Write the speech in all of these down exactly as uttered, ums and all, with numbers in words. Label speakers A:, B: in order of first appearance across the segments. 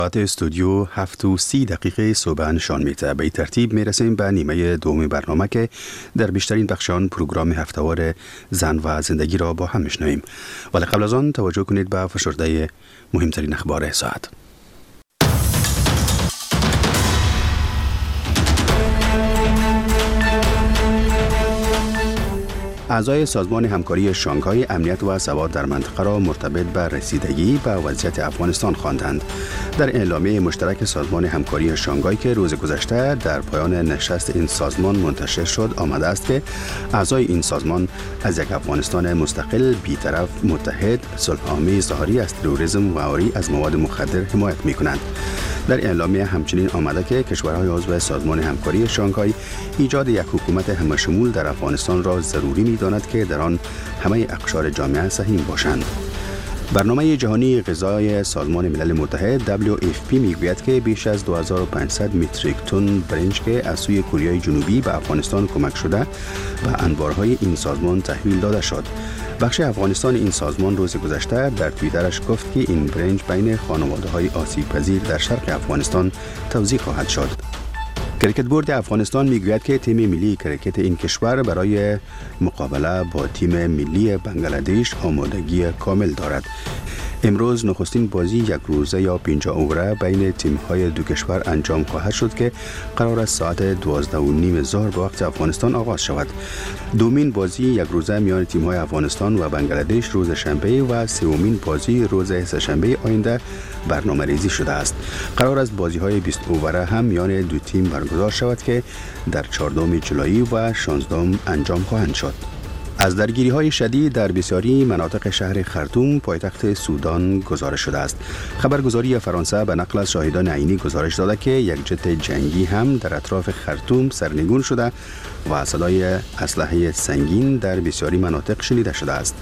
A: ساعت استودیو هفت و سی دقیقه صبح نشان میده. به این ترتیب میرسیم به نیمه دوم برنامه که در بیشترین بخشان پروگرام هفتهوار زن و زندگی را با هم میشنویم. ولی قبل از آن توجه کنید به فشرده مهمترین اخبار ساعت. اعضای سازمان همکاری شانگهای امنیت و ثبات در منطقه را مرتبط به رسیدگی به وضعیت افغانستان خواندند. در اعلامیه مشترک سازمان همکاری شانگهای که روز گذشته در پایان نشست این سازمان منتشر شد آمده است که اعضای این سازمان از یک افغانستان مستقل، بی‌طرف، متحد، صلح‌آمیز، عاری از تروریسم و عاری از مواد مخدر حمایت می‌کنند. در اعلامیه همچنین آمده که کشورهای عضو سازمان همکاری شانگهای ایجاد یک حکومت همه‌شمول در افغانستان را ضروری می‌داند که در آن همه اقشار جامعه سهیم باشند. برنامه جهانی غذای سازمان ملل متحد دبلیو اف پی میگوید که بیش از دو هزار و پانصد متریک تن برنج که از سوی کره جنوبی به افغانستان کمک شده و انبارهای این سازمان تحویل داده شد. بخش افغانستان این سازمان روز گذشته در توییترش گفت که این برنج بین خانواده‌های آسیب پذیر در شرق افغانستان توزیع خواهد شد. کرکت بورد افغانستان میگوید که تیم ملی کرکت این کشور برای مقابله با تیم ملی بنگلادش آمادگی کامل دارد. امروز نخستین بازی یک روزه یا پنجاه اووره بین تیم‌های دو کشور انجام خواهد شد که قرار است ساعت دوازده و نیم ظهر به وقت افغانستان آغاز شود. دومین بازی یک روزه میان تیم‌های افغانستان و بنگلادش روز شنبه و سومین بازی روز سه‌شنبه آینده برنامه‌ریزی شده است. قرار است بازی‌های بیست اووره هم میان دو تیم برگزار شود که در چهاردهم جولای و شانزدهم انجام خواهند شد. از درگیری‌های شدید در بسیاری مناطق شهر خرطوم پایتخت سودان گزارش شده است. خبرگزاری فرانسه به نقل از شاهدان عینی گزارش داده که یک جت جنگی هم در اطراف خرطوم سرنگون شده و صدای اسلحه سنگین در بسیاری مناطق شنیده شده است.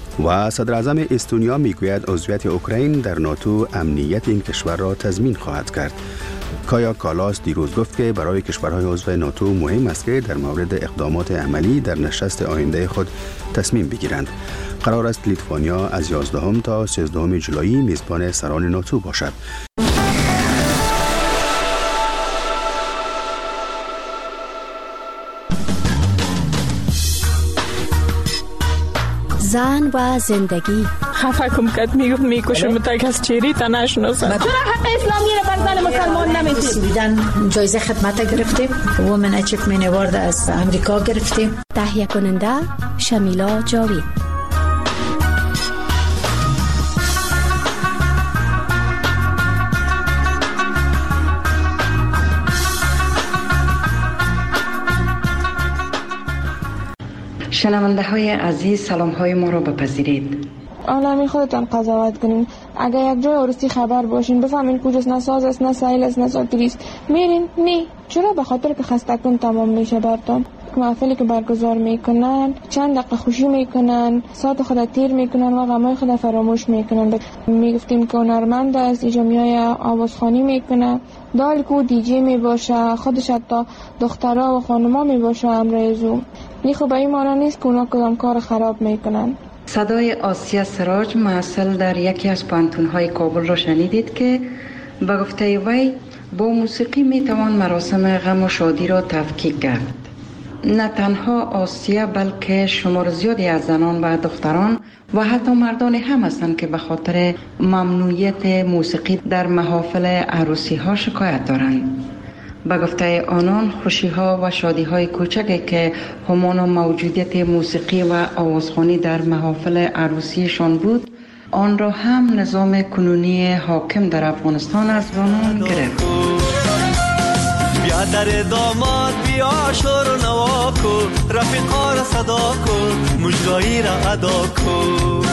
A: و صدر اعظم استونیا میگوید عضویت اوکراین در ناتو امنیت این کشور را تضمین خواهد کرد. کایا کالاس دیروز گفت که برای کشورهای عضو ناتو مهم است که در مورد اقدامات عملی در نشست آینده خود تصمیم بگیرند. قرار است لیتوانیا از یازدهم تا سیزدهم جولای میزبان سران ناتو باشد.
B: زن و زندگی.
C: خفه کم کت میگفت میکشم تا کس چیری تا نشناسم.
D: چرا حق اسلامی رو بر زن مسلمان نمیدید؟
E: سویدن جایزه خدمت گرفتیم، وومن اچیومنت اوارد از امریکا گرفتیم.
B: تهیه کننده شمیلا جاوید.
F: شنونده های عزیز سلام های ما را بپذیرید.
C: آنمی خودتان قضاوت کنین. اگر یک جای عروسی خبر باشین بفهمین کجاست، نه ساز است، نه سایل است، نه ساتری است، میرین نی. چرا؟ به خاطر که خستگون تمام میشه برتون. محفلی که برگزار میکنن چند دقیقه خوشی میکنن، ساعت خود تیر میکنن و غمای خود فراموش میکنن. میگفتیم که هنرمند است، اینجا میای آوازخوانی میکنه، دال کو دیجی میباشه، خودش حتی دخترها و خانما میباشه امروزو. این خب این معنی نیست که اونا کدام کار خراب میکنن.
F: صدای آسیا سراج محصل در یکی از پانتون‌های کابل را شنیدید که به گفته وی با موسیقی میتوان مراسم غم و شادی را تفکیک کرد. نه تنها آسیا بلکه شمار زیادی از زنان و دختران و حتی مردان هم هستند که به خاطر ممنوعیت موسیقی در محافل عروسی ها شکایت دارند. به گفته آنان خوشی ها و شادی های کوچکی که همان موجودیت موسیقی و آوازخوانی در محافل عروسیشان بود، آن را هم نظام کنونی حاکم در افغانستان از آنان گرفت.
G: بیا در داماد بیا شور و نوا کن، رفیقا را صدا کن، مجدایی را ادا کن.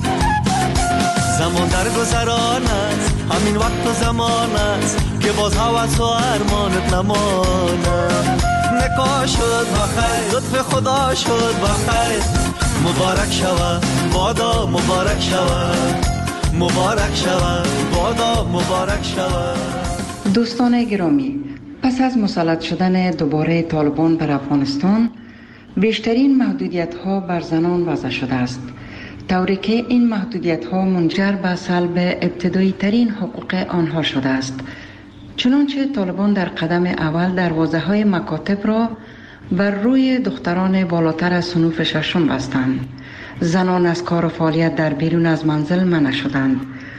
G: زمان در گذران است، همین وقت و زمان است که باز هوس و ارمانت نماند. نکاح شد بخیر، لطف خدا شد بخیر، مبارک شود بادا مبارک شود، مبارک شود بادا مبارک شود.
F: دوستان گرامی، پس از مسلط شدن دوباره طالبان بر افغانستان، بیشترین محدودیت ها بر زنان وضع شده است. طوری که این محدودیت ها منجر به سلب ابتدایی ترین حقوق آنها شده است. چنانچه طالبان در قدم اول دروازه های مکاتب را بر روی دختران بالاتر از صنوف ششم بستند. زنان از کار و فعالیت در بیرون از منزل منع شدند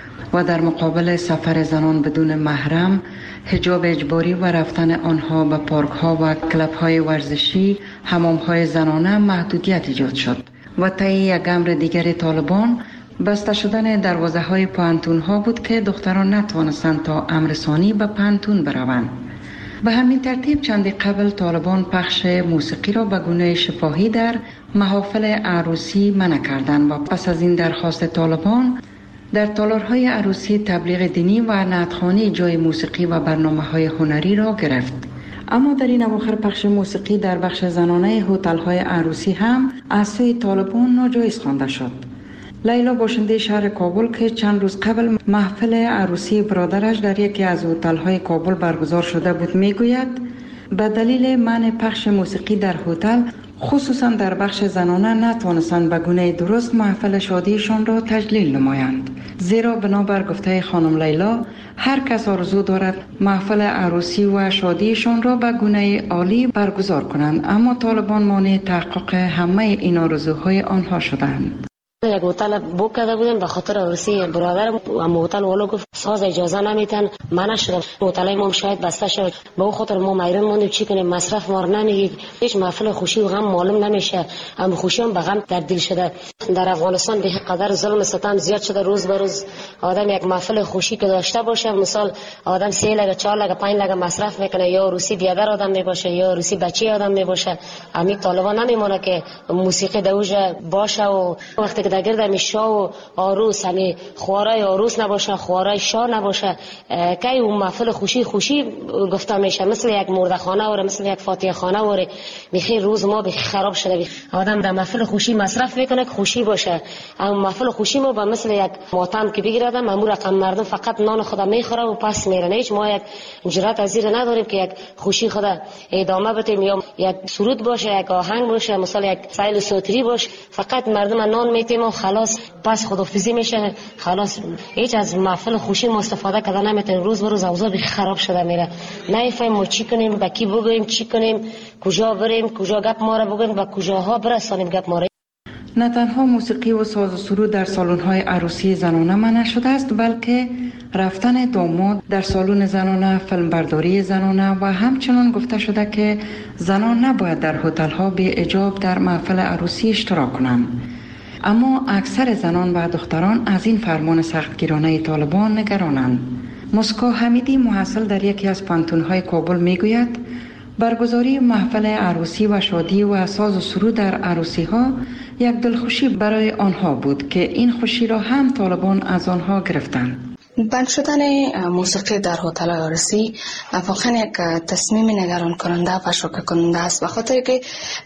F: و در مقابل سفر زنان بدون محرم، حجاب اجباری و رفتن آنها به پارک ها و کلب های ورزشی، حمام های زنانه محدودیت ایجاد شد. و طی یک امر دیگر طالبان بسته شدن دروازه های پانتون ها بود که دختران نتوانستند تا امر ثانی به پانتون بروند. به همین ترتیب چندی قبل طالبان پخش موسیقی را به گونه شفاهی در محافل عروسی منع کردند و پس از این درخواست طالبان در تالارهای عروسی تبلیغ دینی و نعتخوانی جای موسیقی و برنامه‌های هنری را گرفت. اما در این اواخر پخش موسیقی در بخش زنانه هتل‌های عروسی هم از سوی طالبان ناجایز خوانده شد. لیلا باشنده شهر کابل که چند روز قبل محفل عروسی برادرش در یکی از هتل‌های کابل برگزار شده بود میگوید به دلیل منع پخش موسیقی در هتل، خصوصا در بخش زنانه، نتوانستند به گونه درست محفل شادیشان را تجلیل نمایند. زیرا بنابر گفته خانم لیلا، هر کس آرزو دارد محفل عروسی و شادیشان را به گونه عالی برگزار کنند، اما طالبان مانع تحقق همه این آرزوهای آنها شدند.
H: یک هتل بوک کرده بودیم به خاطر عروسی برادرم، اما هتل والا گفت ساز اجازه نمیتن، منع شدم. هتل ما شاید بسته شد، به اون خاطر ما میرون موندیم چی کنیم، مصرف ما نمیگید، هیچ محفل خوشی و غم معلوم نمیشه، اما خوشی هم به غم تبدیل شده. در افغانستان به قدر ظلم و ستم زیاد شده، روز به روز آدم یک محفل خوشی که داشته باشه، مثال آدم سه لگه چهار لگه پنج لگه مصرف میکنه، یا عروسی بیادر آدم میباشه یا عروسی بچه آدم میباشه. همین طالبان نمیمونه که موسیقی دوجه باشه و وقتی که گرد میشا و عروس همی خوارای عروس نباشه، خوارای شاه نباشه، که اون محفل خوشی خوشی گفته میشه، مثل یک مردخانه وره، مثل یک فاتحه خانه وره. میخی روز ما بخی خراب شده، آدم در محفل خوشی مصرف میکنه که خوشی باشه، اما محفل خوشی ما با مثل یک ماتم که بگیرد، امور رقم مردم فقط نان خدا میخوره و پس میره. هیچ ما یک جرأت از زیر نداریم که یک خوشی خدا ادامه بدیم، یا یک سرود باشه، یک آهنگ باشه، مثلا یک سایل صوتی باشه، فقط مردم نان میتیم و خلاص پس خدافیزی میشه، خلاص هیچ از محفل خوشی ما استفاده کردن نمیتونیم. روز به روز اوضاع خراب شده میره، نمیفهمیم ما چی کنیم، با کی بگوییم، چی کنیم، کجا بریم، کجا گپ ما را بگوییم و کجاها برسانیم گپ ما را.
F: نه تنها موسیقی و ساز و سرود در سالن‌های عروسی زنانه منع شده است، بلکه رفتن داماد در سالن زنانه، فیلمبرداری زنانه و همچنان گفته شده که زنان نباید در هتل‌ها بی حجاب در محفل عروسی اشتراک کنند. اما اکثر زنان و دختران از این فرمان سختگیرانه طالبان نگرانند. مسکو حمیدی محصل در یکی از پانتون‌های کابل میگوید برگزاری محفل عروسی و شادی و ساز و سرود در عروسی‌ها یک دلخوشی برای آنها بود که این خوشی را هم طالبان از آنها گرفتند.
I: بند شدن موسیقی در هتل عروسی واقعا یک تصمیم نگران کننده و شوکه کننده است، به خاطر که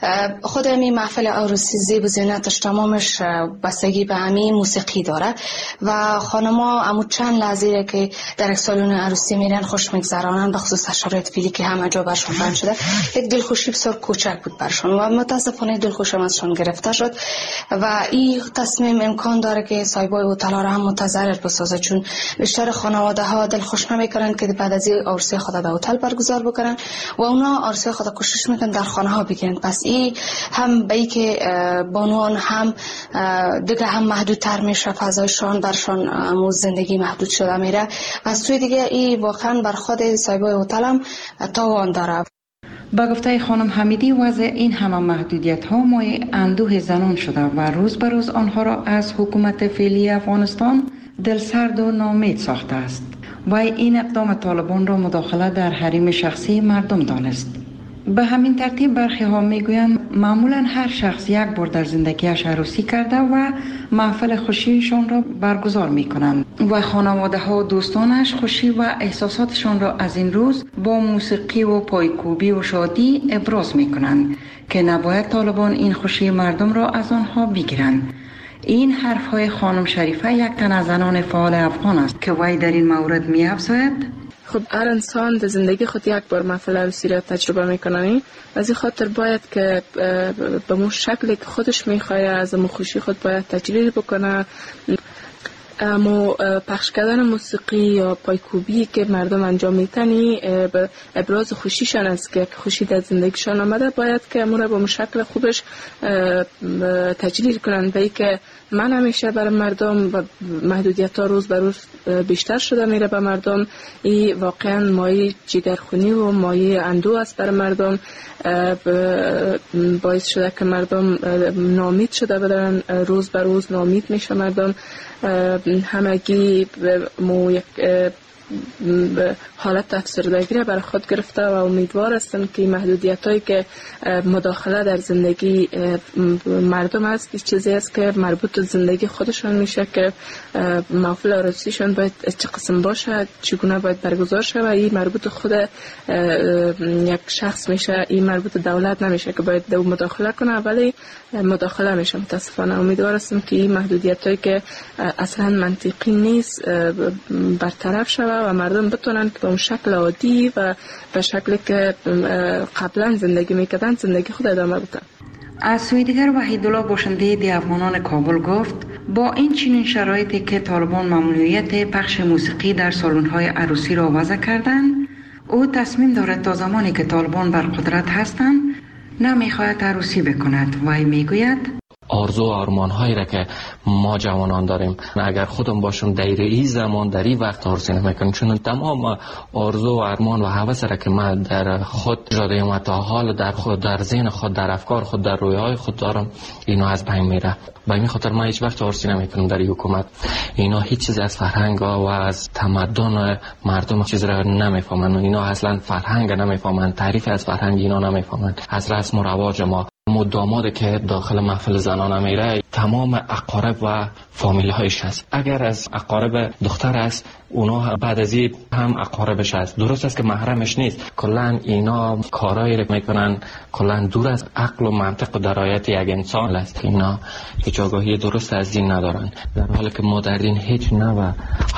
I: خود همین محفل عروسی زیب و زینتش تمامش بستگی به همین موسیقی داره و خانما امو چند لحظه که در یک سالن عروسی میرن خوش میگذرانن، به خصوص شرایط فعلی که همه جا برشون بند شده، یک دلخوشی بسیار کوچک بود برشون و متاسفانه دلخوشی ازشون گرفته شد و این تصمیم امکان داره که صاحبای هتل را هم متضرر بسازه، چون بیشتر خانواده ها دلخوش نمیکنن که بعد از این عروسی خود به هتل برگزار بکنن و اونا عروسی خود کوشش میکنن در خانه ها بگیرن. پس این هم به ای که بانوان هم دیگه هم محدودتر میشه، فضایشان برشان امو زندگی محدود شده میره. از سوی دیگه این واقعا بر خود صاحبای هتل هم تاوان داره.
F: با گفته خانم حمیدی وضع این همه محدودیت ها مایه اندوه زنان شده و روز به روز آنها را از حکومت فعلی افغانستان دلسرد و ناامید ساخته است و این اقدام طالبان را مداخله در حریم شخصی مردم دانست. به همین ترتیب برخی ها میگویند معمولا هر شخص یک بار در زندگیش عروسی کرده و محفل خوشیشان را برگزار میکنند و خانواده ها و دوستانش خوشی و احساساتشان را از این روز با موسیقی و پایکوبی و شادی ابراز میکنند که نباید طالبان این خوشی مردم را از آنها بگیرند. این حرف های خانم شریفه یک تن از زنان فعال افغان است که وی در این مورد می افزاید.
C: خب هر انسان در زندگی خود یک بار محفل عروسی را تجربه میکنه، از این خاطر باید که به مو شکلی که خودش میخواد از مو خوشی خود باید تجلیل بکنه. اما پخش کردن موسیقی یا پایکوبی که مردم انجام میتنی به ابراز خوشیشان است که خوشی در زندگیشان آمده، باید که امور با شکل خوبش تجلیل کنن. به ای که من همیشه برای مردم و محدودیت ها روز به روز بیشتر شده میره به مردم، این واقعا مایه جگرخونی و مایه اندوه است برای مردم، باعث شده که مردم ناامید شده بدن، روز به روز ناامید میشه مردم. همگی مو یک حالت افسردگی را برای خود گرفته و امیدوار هستم که محدودیت هایی که مداخله در زندگی مردم است این چیزی است که مربوط به زندگی خودشان میشه که محفل عروسیشان باید چه قسم باشه، چگونه باید برگزار شه و این مربوط خود یک شخص میشه، این مربوط دولت نمیشه که باید دو مداخله کنه، ولی مداخله میشه. متاسفانه امیدوار هستم که این محدودیت هایی که اصلا منطقی نیست برطرف شود و مردم بتونن که به اون شکل عادی و به شکلی که قبلا زندگی میکردن زندگی خود ادامه بدن.
F: از سوی دیگر وحیدالله باشنده دی افغانان کابل گفت با این چنین شرایطی که طالبان ممنوعیت پخش موسیقی در سالن‌های عروسی را وضع کردند، او تصمیم دارد تا زمانی که طالبان بر قدرت هستند نمیخواهد عروسی بکند. وی میگوید
J: آرزو و آرمان هایی را که ما جوانان داریم اگر خودم باشم در این زمان در این وقت عروسی نمیکنم، چون تمام آرزو و آرمان و هوس را که من در خود جاده و تا حال در خود در ذهن خود در افکار خود در رویاهای خود دارم، اینا از بین میره. به این خاطر من هیچ وقت عروسی نمیکنم در این حکومت. اینا هیچ چیز از فرهنگ و از تمدن مردم چیز را نمیفهمن، اینا اصلا فرهنگ نمیفهمن، تعریف از فرهنگ اینا نمیفهمن. از رسم و رواج ما مداماده که داخل محفل زنانه میره تمام اقارب و فامیل هایش هست. اگر از اقارب دختر است اونا بعد از این هم اقاربش هست. درست است که محرمش نیست، کلن اینا کارایی رو میکنن کلن دور از عقل و منطق و درایت یک انسان است. اینا هیچ آگاهی درست از دین ندارن، در حالی که ما در دین هیچ نوع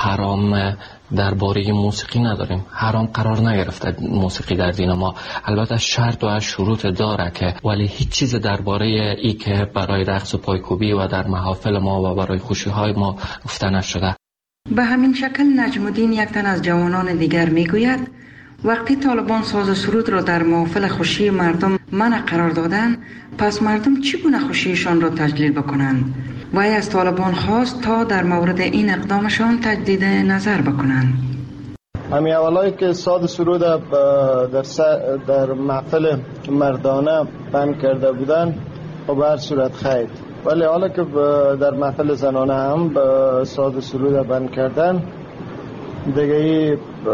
J: حرام درباره موسیقی نداریم. حرام قرار نگرفته موسیقی در دین ما، البته شرط و از شروط داره که، ولی هیچ چیز درباره ای که برای رقص و پایکوبی و در محافل ما و برای خوشی های ما گفته نشده.
F: به همین شکل نجم الدین یک تن از جوانان دیگر میگوید وقتی طالبان ساز و سرود را در محافل خوشی مردم منع قرار دادن، پس مردم چگونه خوشیشان را تجلیل بکنند؟ وی از طالبان خواست تا در مورد این اقدامشان تجدید نظر بکنند.
K: همین اولایی که ساز و سرود در, در محفل مردانه بند کرده بودن و به هر صورت خیر، ولی حالا که در محفل زنانه هم ساز و سرود بند کردن، دیگه ای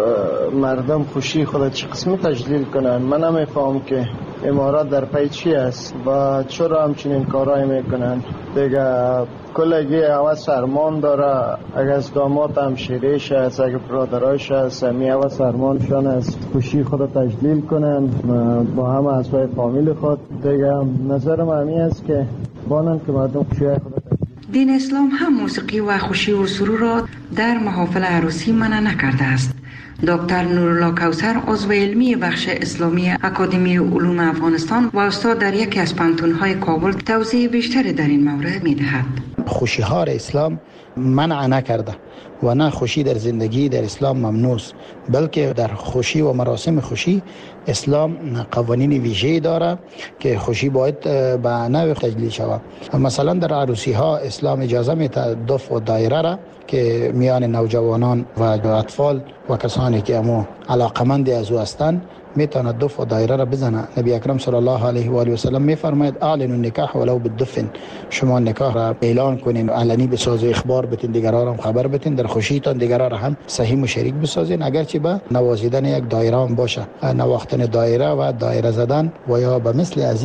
K: مردم خوشی خود چه قسمی تجلیل کنن؟ من نمیفهم که امارات در پی چی است و چرا همچنین کارهای میکنن. دیگه کلگی حوث ارمان داره، اگر از داماد هم شیریش هست، اگر برادرایش هست، همی حوث ارمانشان است خوشی خود تجلیل کنن با همه اعضای فامیل خود. دیگه نظرم همی است که بانن که مردم خوشی خود تجلیل.
F: دین اسلام هم موسیقی و خوشی و سرور را در محافل عروسی منع نکرده است. دکتر نورالله کوثر عضو علمی بخش اسلامی اکادمی علوم افغانستان و استاد در یکی از پانتون‌های کابل توضیح بیشتری در این مورد می‌دهد.
L: خوشی ها را اسلام منع نکرده و نه خوشی در زندگی در اسلام ممنوع است، بلکه در خوشی و مراسم خوشی اسلام قوانین ویژه‌ای داره که خوشی باید به نوع تجلیل شود. مثلا در عروسی ها اسلام اجازه میده دف و دایره را که میان نوجوانان و اطفال و کسانی که امو علاقمند از او هستند میتونه دف و دایره را بزنه. نبی اکرم صلی الله علیه و آله و سلم میفرماید اعلنوا النکاح ولو بالدفن، شما نکاح را اعلان کنین، علنی بسازید، اخبار بدین، دیگران هم خبر بدین، در خوشیتان دیگران را هم صحیح و شریک بسازین، اگرچه به نوازیدن یک دایره هم باشه، نواختن دایره و دایره زدن و یا به مثل ازی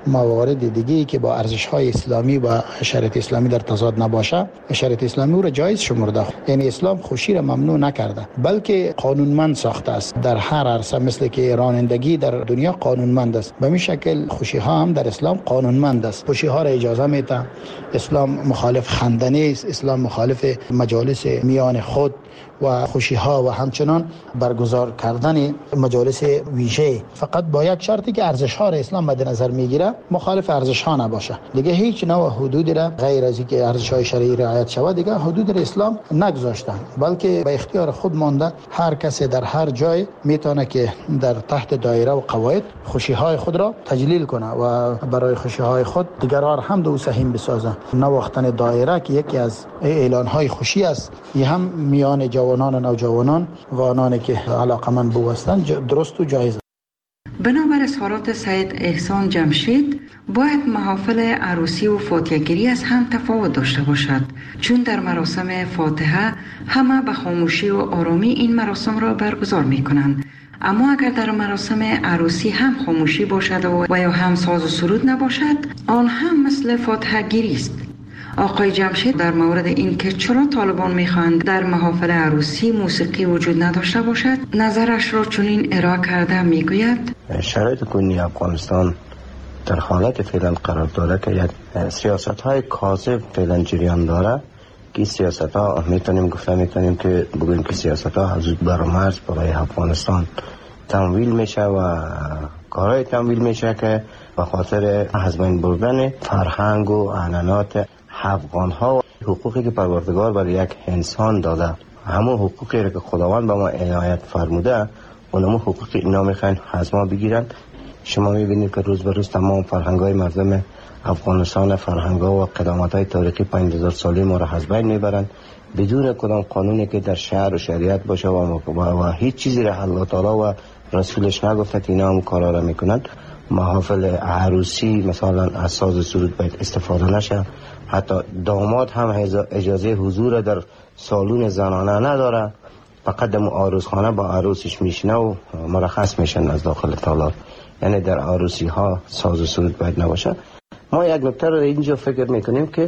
L: موارد دیگه که با ارزش های اسلامی و شریعت اسلامی در تضاد نباشه، شریعت اسلامی او را جایز شمرده. یعنی اسلام خوشی را ممنوع نکرده بلکه قانونمند ساخته است. در هر عرصه مثل که رانندگی در دنیا قانونمند است، به این شکل خوشی ها هم در اسلام قانونمند است. خوشی ها را اجازه میده. اسلام مخالف خندنی است، اسلام مخالف مجالس میان خود و خوشی ها و همچنان برگزار کردن مجالس ویژه، فقط با یک شرطی که ارزش ها را اسلام مد نظر میگیره، مخالف ارزش ها نباشه. دیگه هیچ نوع حدودی را غیر از اینکه ارزش های شرعی رعایت شود دیگه حدود را اسلام نگذاشتن، بلکه به اختیار خود مانده. هر کسی در هر جای میتونه که در تحت دایره و قواعد خوشی های خود را تجلیل کنه و برای خوشی های خود دیگران هم دو سهیم بسازه. نواختن دایره که یکی از اعلان های خوشی است، این هم میان جوانان و نوجوانان و آنانی که علاقمند بو هستند درست و جایز.
F: بنابر اظهارات سید احسان جمشید، باید محافل عروسی و فاتحه‌گیری از هم تفاوت داشته باشد، چون در مراسم فاتحه همه به خاموشی و آرامی این مراسم را برگزار می کنند. اما اگر در مراسم عروسی هم خاموشی باشد و, و یا هم ساز و سرود نباشد، آن هم مثل فاتحه گیری است. آقای جمشید در مورد این که چرا طالبان میخواهند در محافل عروسی موسیقی وجود نداشته باشد، نظرش را چنین ارائه کرده میگوید:
M: شرایط کنونی افغانستان در حالت فعلا قرار داره که یک سیاست های کاذب فعلا جریان داره که سیاست ها میتونیم گفته میتونیم که بگوییم که سیاست ها حدود برآمرز برای افغانستان تمویل میشه و کارهای تمویل میشه که به خاطر از بین بردن فرهنگ و عنعنات افغان ها و حقوقی که پروردگار برای یک انسان داده، همون حقوقی که خداوند به ما عنایت فرموده، اونمو حقوقی اینا میخواین از ما بگیرن. شما میبینید که روز به روز تمام فرهنگ های مردم افغانستان، فرهنگ ها و قدامت های تاریخی پنج هزار سالی ما را از بین میبرن بدون کدام قانونی که در شهر و شریعت باشه و, و, و هیچ چیزی را الله تعالی و رسولش نگفته که اینا هم کارا را میکنن. محافل عروسی مثلا از ساز سرود باید استفاده نشه. حتی داماد هم اجازه حضور در سالون زنانه نداره، فقط در عروسخانه با عروسش میشنه و مرخص میشن از داخل تالار. یعنی در عروسی ها ساز و سرود باید نباشه. ما یک نکته رو اینجا فکر میکنیم که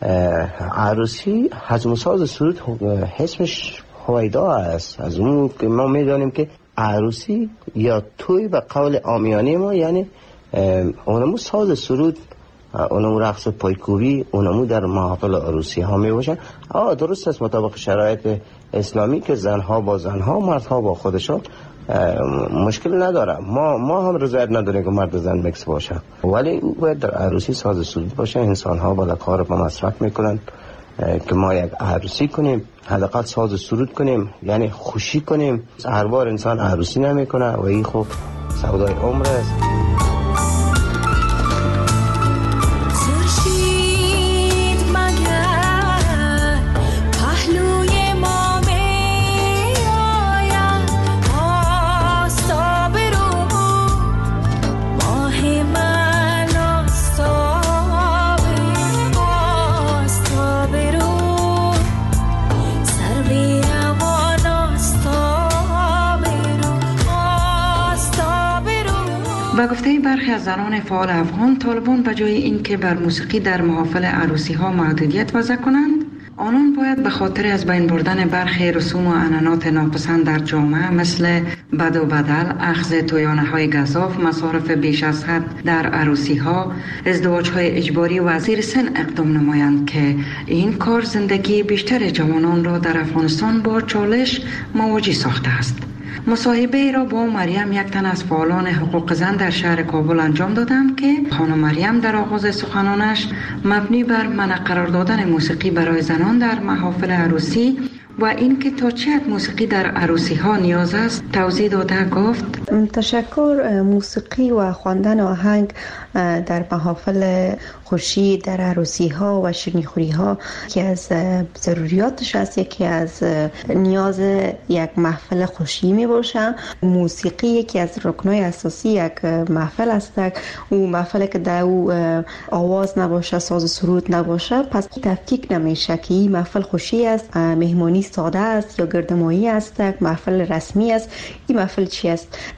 M: عروسی حجم ساز و سرود اسمش هویدا است. از اون که ما میدانیم که عروسی یا توی به قول عامیانه ما، یعنی اونمو ساز سرود، اونمو رقص پایکوبی، اونمو در محافل عروسی ها می باشن. آه درست است مطابق شرایط اسلامی که زنها با زنها، مردها با خودشان مشکل نداره. ما ما هم رضایت نداریم که مرد زن مکس باشه، ولی باید در عروسی ساز سرود باشه. انسان ها بالا کار با مصرف میکنن که ما یک عروسی کنیم، حداقل ساز سرود کنیم، یعنی خوشی کنیم. هر بار انسان عروسی نمیکنه و این خب سودای عمر است.
F: با گفته برخی از زنان فعال افغان، طالبان به جای اینکه بر موسیقی در محافل عروسی ها محدودیت وضع کنند، آنان باید به خاطر از بین بردن برخی رسوم و عنعنات ناپسند در جامعه مثل بد و بدل، اخذ تویانه های گزاف، مصارف بیش از حد در عروسی ها، ازدواج های اجباری و زیر سن اقدام نمایند که این کار زندگی بیشتر جوانان را در افغانستان با چالش مواجه ساخته است. مصاحبه را با مریم، یک تن از فعالان حقوق زن در شهر کابل انجام دادم که خانم مریم در آغاز سخنانش مبنی بر منع قرار دادن موسیقی برای زنان در محافل عروسی و اینکه تا چه حد موسیقی در عروسی ها نیاز است توضیح داده گفت:
N: تشکر. موسیقی و خواندن آهنگ در محافل خوشی، در عروسی ها و شیرینیخوری ها که از ضروریاتش است، یکی از نیاز یک محفل خوشی می باشه. موسیقی یکی از رکنای اساسی یک محفل است. او محفل که در او آواز نباشه، ساز و سرود نباشه، پس تفکیک نمیشه که این محفل خوشی است، مهمانی ساده است یا گردمایی است، محفل رسمی است. این محفل چی است؟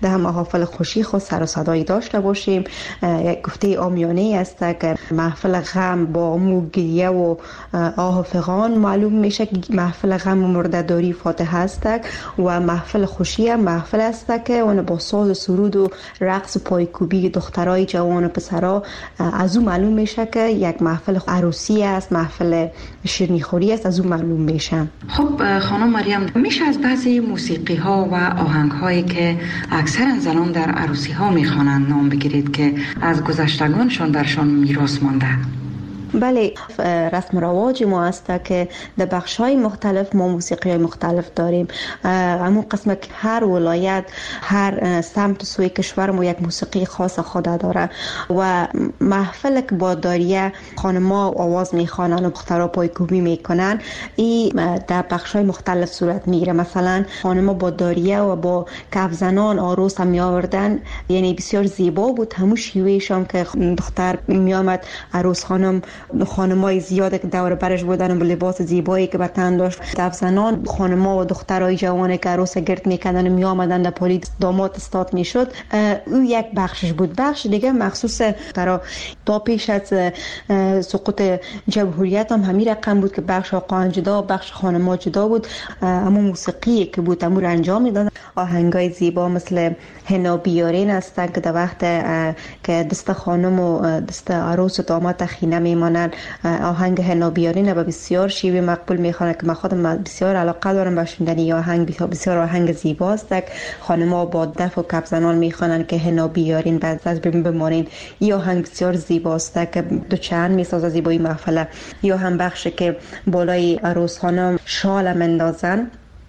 N: در محافل خوشی خود سر و صدایی داشته باشیم. یک گفته عامیانه است که محفل غم با موگیه و آه و فغان معلوم میشه که محفل غم و مرده‌داری فاتحه است و محفل خوشی هم محفل است که اون با ساز و سرود و رقص و پایکوبی دخترای جوان و پسرا از اون معلوم میشه که یک محفل عروسی است، محفل شیرینیخوری است، از اون معلوم میشه.
F: خب خانم مریم، میشه از بعضی موسیقی ها و آهنگ هایی که اکثر زنان در عروسی ها میخوانند نام بگیرید که از گذشتگانشان برشان میراث مانده؟
N: بله، رسم رواج ما است که در بخش‌های مختلف ما موسیقی مختلف داریم. همون قسم که هر ولایت، هر سمت سوی کشور ما یک موسیقی خاص خود داره و محفل که با داریه خانم‌ها آواز میخوانن و دخترها پایکوبی میکنن، این در بخش‌های مختلف صورت میگیره. مثلا خانم‌ها با داریه و با کف زنان عروس هم میآوردن، یعنی بسیار زیبا بود. همون شیوهشون که دختر میآمد، عروس خانم خانمای زیاده که دور برش بودن و لباس زیبایی که به تن داشت، کف زنان خانم‌ها و دخترای جوانی که عروس گرد میکردن و میآمدن در پالی داماد استاد میشد. او یک بخشش بود. بخش دیگه مخصوص در تا پیش از سقوط جمهوریت هم همین رقم بود که بخش آقایان جدا، بخش خانم‌ها جدا بود. اما موسیقی که بود امور انجام میدادن. آهنگای زیبا مثل حنا بیارین هستن که در وقت که دست خانم و دست عروس و داماد تخینه میمانن، آهنگ حنا بیارین به بسیار شیوه مقبول میخوانن که من خودم بسیار علاقه دارم به شنیدن آهنگ. بسیار آهنگ زیباست. خانم‌ها با دف و کف زنان میخوانن که حنا بیارین بعد از بمانین. این آهنگ بسیار زیباست که دو چند میسازه زیبایی محفل. یا هم بخش که بالای عروس خانم شال مندازن،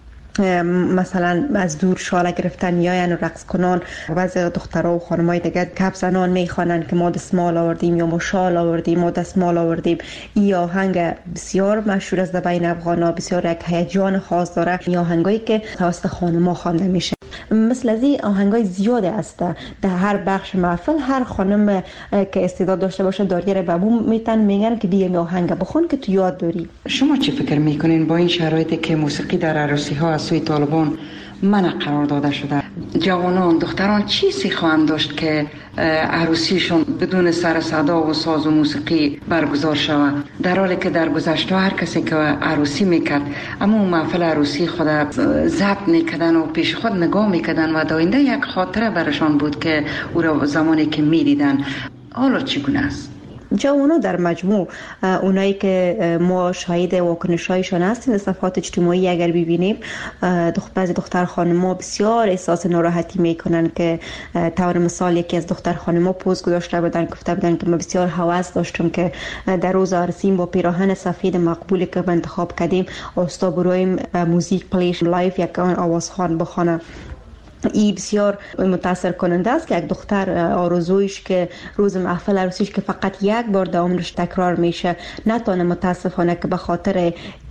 N: مثلا از دور شاله گرفتن یا یعنی رقص کنان. بعضی دخترها و خانمای دیگه کف زنان میخوانن که ما دستمال آوردیم یا ما شال آوردیم، ما دستمال آوردیم. این آهنگ بسیار مشهور است در بین افغانا، بسیار یک هیجان خاص داره. این آهنگایی که توسط خانم‌ها خوانده میشه. مثل از این آهنگای زیاده است در هر بخش محفل. هر خانم که استعداد داشته باشه داریه به بو میتن میگن که بیا آهنگ بخون که تو یاد داری.
F: شما چی فکر میکنین با این شرایطی که موسیقی در عروسی ها از سوی طالبان منع قرار داده شده، جوانان دختران چی سی خواهند داشت که عروسیشون بدون سر صدا و ساز و موسیقی برگزار شود، در حالی که در گذشته هر کسی که عروسی میکرد اما محفل عروسی خود ضبط میکردن و پیش خود نگاه میکردن و داینده یک خاطره برشان بود که او را زمانی که میدیدن. حالا چگونه است؟
N: جوانو در مجموع اونایی که ما شاهد واکنش‌هایشان هستیم در صفحات اجتماعی اگر ببینیم، بعضی دختر خانم‌ها بسیار احساس ناراحتی میکنن که طور مثال یکی از دختر خانم‌ها پوز گذاشته بودن، گفته بودن که ما بسیار هوس داشتم که در روز عروسیم با پیراهن سفید مقبولی که انتخاب کردیم استا برویم موزیک پلیش لایف یک آوازخوان بخوانه. این بسیار متاثر کننده است که یک دختر آرزویش که روز محفل عروسیش که فقط یک بار در عمرش تکرار میشه نتونه متاسفانه که به خاطر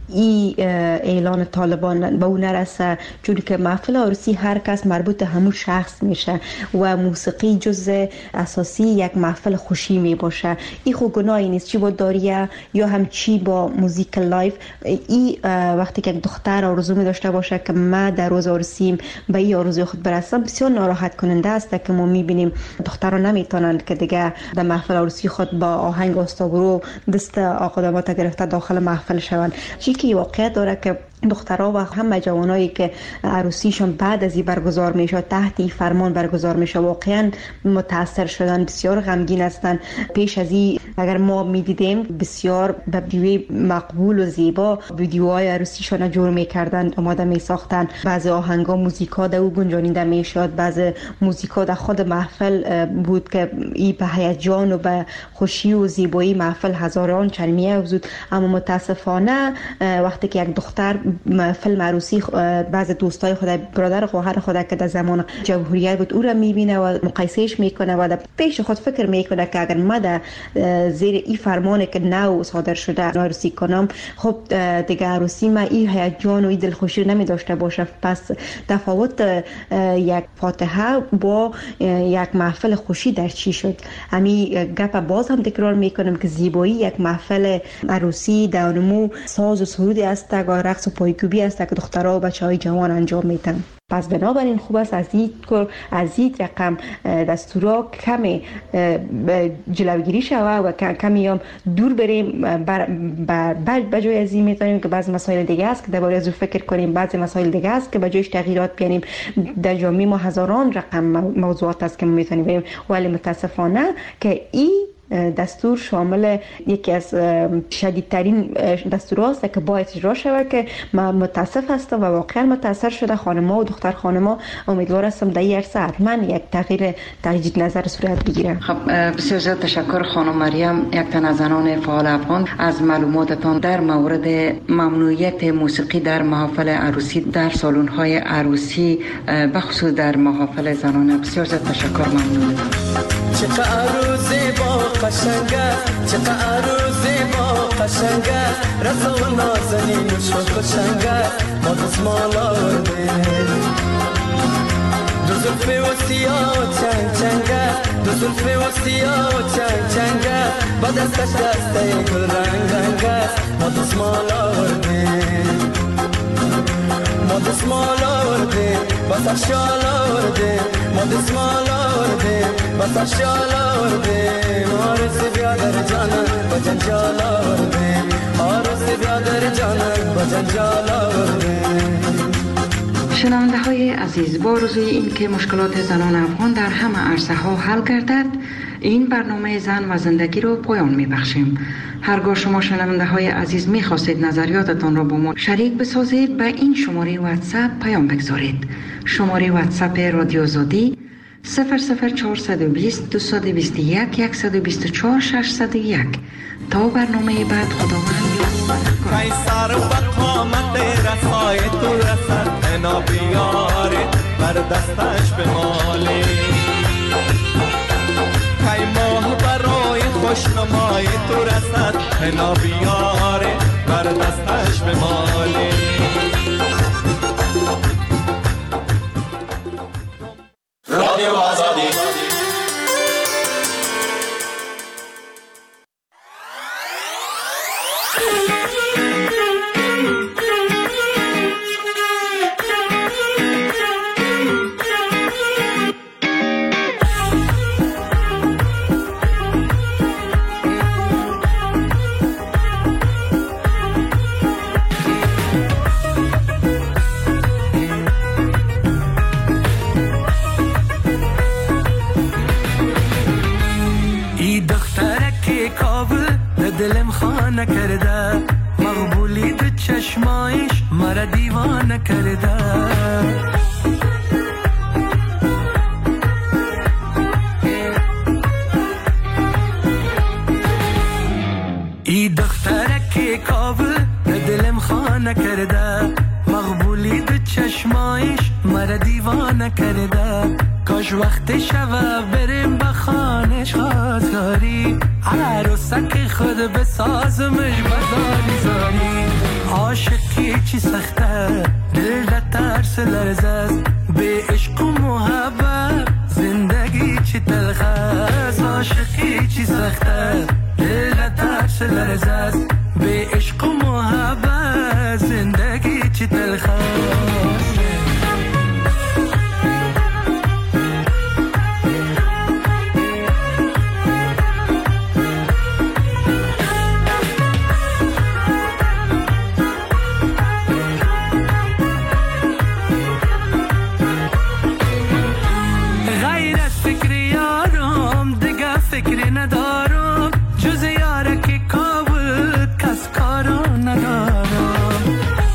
N: ای اعلان طالبان به اون نرسه، چون که محفل عروسی هر کس مربوط همون شخص میشه و موسیقی جزء اساسی یک محفل خوشی می باشه. این خو گناهی نیست، چی با داریه یا هم چی با موزیک لایف. این وقتی که دختر آرزو می داشته باشه که من در روز عروسیم به این آرزوی خود برسم، بسیار ناراحت کننده است که ما میبینیم دخترها نمیتونن که دیگه در محفل عروسی خود با آهنگ استاگرو دست آقا داماد گرفته داخل محفل شوند. چی که واقعیت داره که دخترها و همه جوانایی که عروسیشون بعد از این برگزار میشه تحت این فرمان برگزار میشه واقعا متاثر شدن، بسیار غمگین هستن. پیش از این اگر ما میدیدیم بسیار به ویدیوی مقبول و زیبا ویدیوهای عروسیشون جور میکردن، آماده میساختن. بعضی آهنگا موزیکا در او گنجانیده میشد، بعضی موزیکا در خود محفل بود که این به هیجان و به خوشی و زیبایی محفل هزاران چرمیه افزود. اما متاسفانه وقتی که یک دختر فیلم عروسی بعض دوستای خود برادر خواهر خود که در زمان جمهوریت بود او را میبینه و مقایسهش میکنه و در پیش خود فکر میکنه که اگر من در زیر این فرمانی که نو صادر شده عروسی کنم، خب دیگه عروسی من این هیجان و این دلخوشی نمی داشته باشه. پس تفاوت یک فاتحه با یک محفل خوشی در چی شد؟ همین گپ باز هم تکرار میکنم که زیبایی یک محفل عروسی در نمو ساز و سرودی است، رقص و پایکوبی است که دخترها و بچهای جوان انجام میدن. پس بنابراین خوب است از این از این رقم دستورا کمی جلوگیری شود و کمی هم دور بریم. بر بر بجای از این میتونیم که بعض مسائل دیگه است که درباره از فکر کنیم، بعضی مسائل دیگه است که بجایش تغییرات بیاریم. در جامعه ما هزاران رقم موضوعات است که ما میتونیم بریم، ولی متاسفانه که این دستور شامل یکی از شدیدترین دستوراست که باید اجرا شود که من متاسف هستم و واقعا متاثر شده خانم‌ها و دختر خانم‌ها. امیدوار هستم در این عرصه حتما یک تغییر تجدید نظر صورت بگیره.
F: خب بسیار زیاد تشکر خانم مریم، یک تن از زنان فعال افغان، از معلوماتتان در مورد ممنوعیت موسیقی در محافل عروسی در سالن‌های عروسی بخصوص در محافل زنانه. بسیار زیاد تشکر، ممنون.
G: چقدر عروسی با قشنگه، چقدر عروسی با قشنگه، رضا و نازنین و شوق و شنگه، ما دزمالا ورده دو زلفه و سیاه و چنگ چنگه، دو زلفه و سیاه و چنگ چنگه، با دستش دسته گل رنگ رنگه، ما دزمالا ورده ما دزمالا ورده با سرشالا ورده، ما دزمالا ورده با سرشالا ورده، آرزو بیادر جانم با جنجالا ورده، آرزو بیادر جانم با جنجالا ورده.
F: شنونده های عزیز، با آرزوی این که مشکلات زنان افغان در همه عرصه ها حل گردد، این برنامه زن و زندگی رو پایان می بخشیم. هرگاه شما شنونده های عزیز می خواستید نظریاتتان را با ما شریک بسازید، به این شماره واتساپ پیام بگذارید. شماره واتساپ رادیو آزادی صفر صفر چهارصد و بیست دویست و بیست و یک صد و بیست و چهار ششصد و یک. تا برنامه بعد، خداوند یار.
G: کای سر و قامت رسای تو رسد انا بیاره بر دستش به مالی، کای ماه برای خوشنمای تو رسد انا بیاره بر دستش به مالی. رادیو آزادی
O: دلم خانه کرده، مقبولی دو چشمایش مرا دیوانه کرده. ای دختره که کابل دلم خانه کرده، مقبولی دو چشمایش مرا دیوانه کرده. کاش وقت شوه بریم به خانش خواستگاری، عروسک خود بسازمش بزاری زاری. عاشقی چی سخته، دل را ترس لرزه است، به عشق و محبت زندگی چی تلخه است. عاشقی چی سخته، دل را ترس لرزه است، به عشق و محبت زندگی چی تلخه است. فکری ندارم جز یاره که کابل کس کارو ندارم.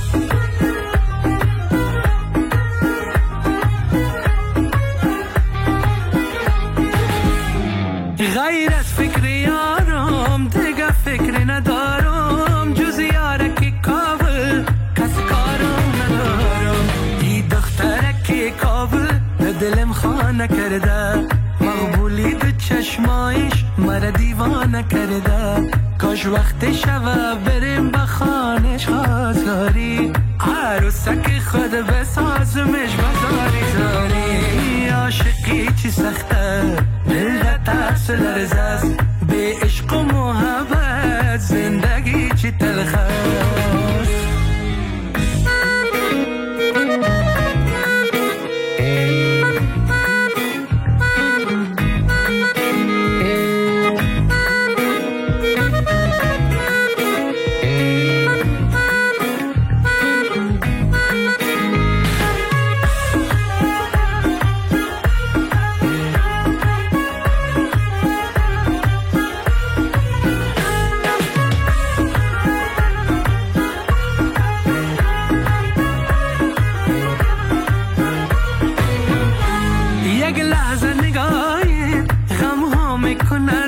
O: غیر از فکری یارم دیگه فکری ندارم جز یاره که کابل کس کارو ندارم. ای دختره که کابل دلم خانه کرده، مقبولی دو چشمایش مرا دیوانه کرده. کاش وقت شوه بریم به خانش خواستگاری، عروسک خود بسازمش بزاری زاری. عاشقی چی سخته، دل را ترس لرزه است، به عشق و محبت زندگی چی تلخه است. یک لحظه نگاهی غم ها میکنن